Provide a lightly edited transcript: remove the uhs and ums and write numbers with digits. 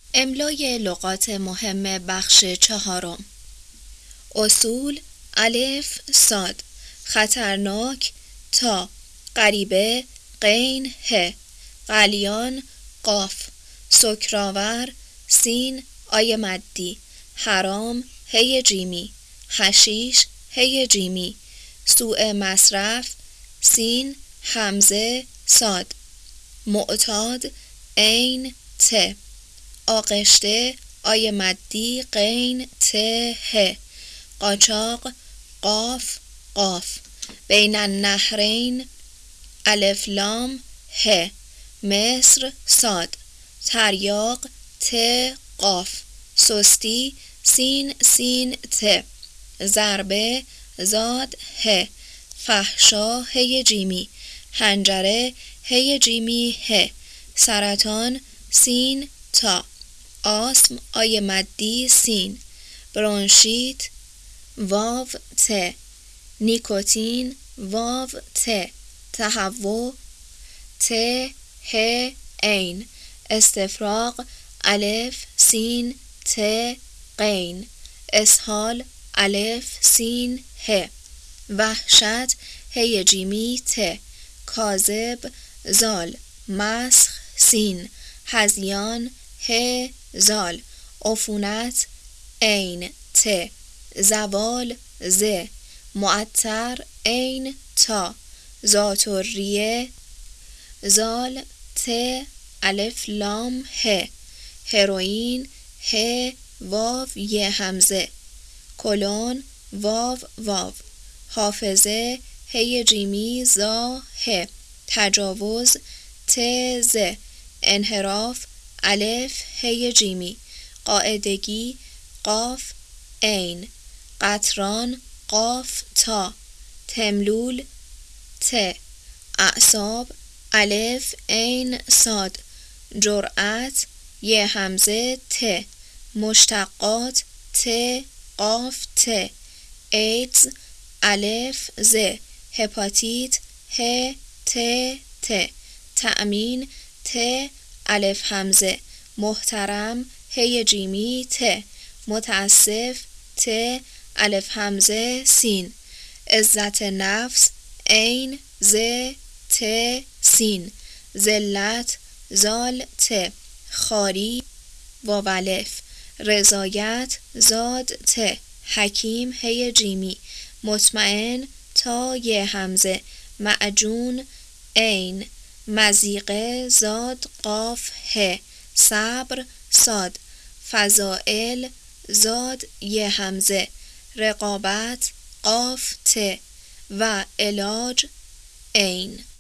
املای لغات مهم بخش چهارم. اصول: الف صاد، خطرناک تا، غریبه غین ه، قلیان قاف، سکرآور سین آی مدی، حرام هی جیمی، حشیش هی جیمی، سوء مصرف سین همزه صاد، معتاد عین ت، آغشته آی مدی غین ت ه، قاچاق قاف قاف، بین النهرین الف لام ه، مصر صاد، تریاق ت قاف، سستی سین سین ت، ضربه زاد ه، فحشا هی جیمی، حنجره هی جیمی ه، سرطان سین تا، آسم آی مدی سین، برونشیت واو ت، نیکوتین واو ت، تهوع ت ه عین، استفراغ الف سین ت غین، اسهال الف سین ه، وحشت هی جیمی ت، کاذب زال، مسخ سین، هذیان ه زال، عفونت عین ت، زوال ز، معطر عین تا، ذات‌الریه زال ت الف لام ه، هروئین ه واو ی همزه، کلون واو واو، حافظه هی جیمی زا ه، تجاوز ت ز، انحراف الف هی جیمی، قاعدگی قاف عین، قطران قاف تا، تملول ت، اعصاب الف عین صاد، جرأت ی همزه ت، مشتقات ت قاف ت، ایدز الف ز، هپاتیت ه ت ت، تأمین ت الف همزه، محترم هی جیمی ت، متاسف ت الف همزه سین، عزت نفس عین ز ت سین، ذلت زال ت، خواری واو الف، رضایت زاد ت، حکیم هی جیمی، مطمئن تا ی همزه، معجون عین، مضیقه زاد قاف ه، صبر صاد، فضایل زاد ی همزه، رقابت قاف ت و علاج عین.